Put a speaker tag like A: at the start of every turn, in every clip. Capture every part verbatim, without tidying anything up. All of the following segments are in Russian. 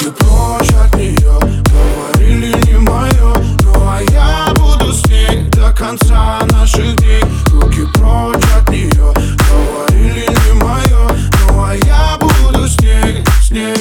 A: Руки прочь от нее, говорили не мое, ну а я буду с ней до конца наших дней. Руки прочь от нее, говорили не мое, ну а я буду с ней, с ней.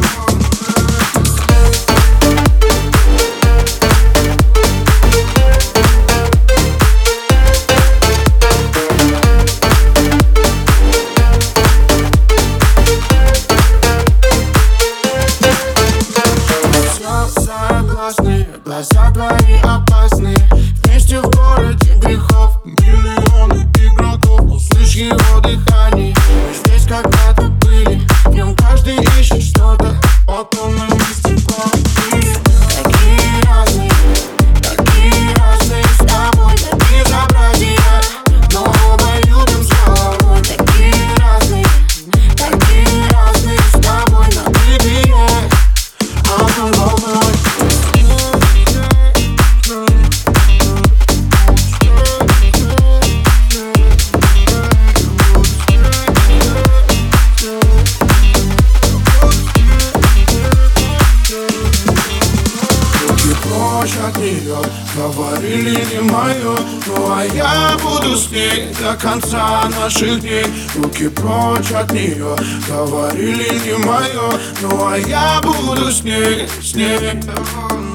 A: Глаза твои опасные, вместе в городе грехов. Миллионы игроков, услышь его дыхание. Мы здесь когда-то были, в нем каждый ищет что-то. Вот он на месте плохие. Такие разные, такие разные с тобой, да безобразие. Но оба любим с головой. Такие разные, такие разные с тобой, на выбере. Одной волной. От нее говорили не мое, ну а я буду с ней до конца наших дней. Руки прочь от нее, говорили не мое, ну а я буду с ней, с ней.